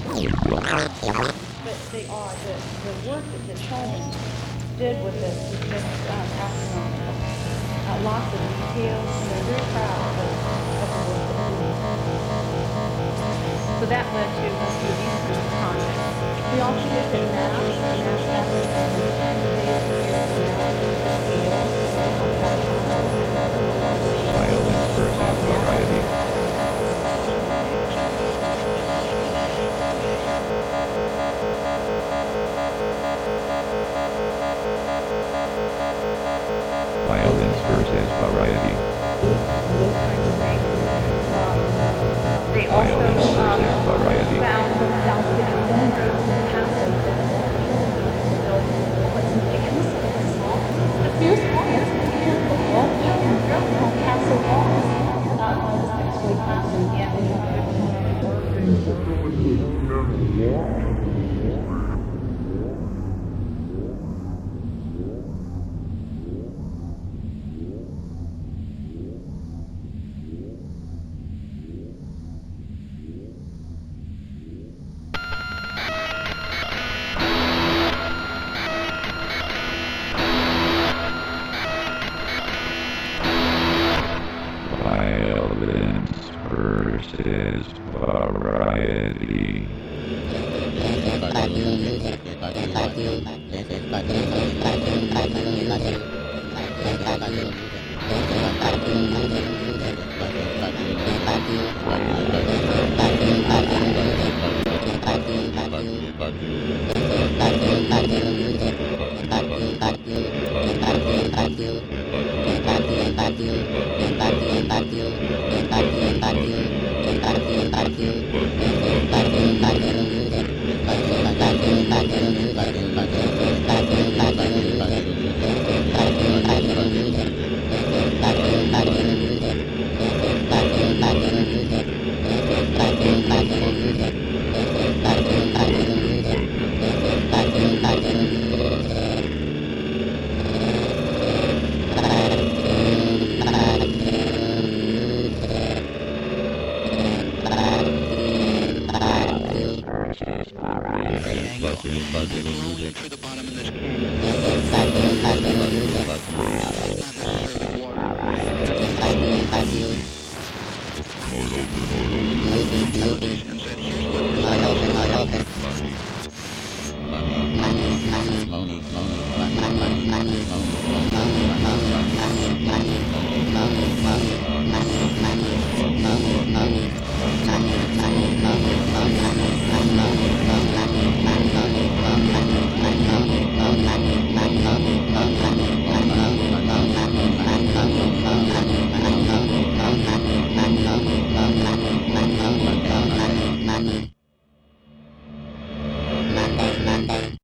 But they are the work that Tolman did with this is just astronomical. Lots of details, and they're very proud of the work that he did. So that led to a few of these kinds of projects. We also looked at math methods, and ways to scale, Violence versus variety. Violence versus variety. those kinds of things. They Violence also versus variety. found some downspinning cylinders and castles that they'll put some chickens and salt. The fierce clients appear the wall children called castle walls outside the sixth-grade classroom. Violence versus variety.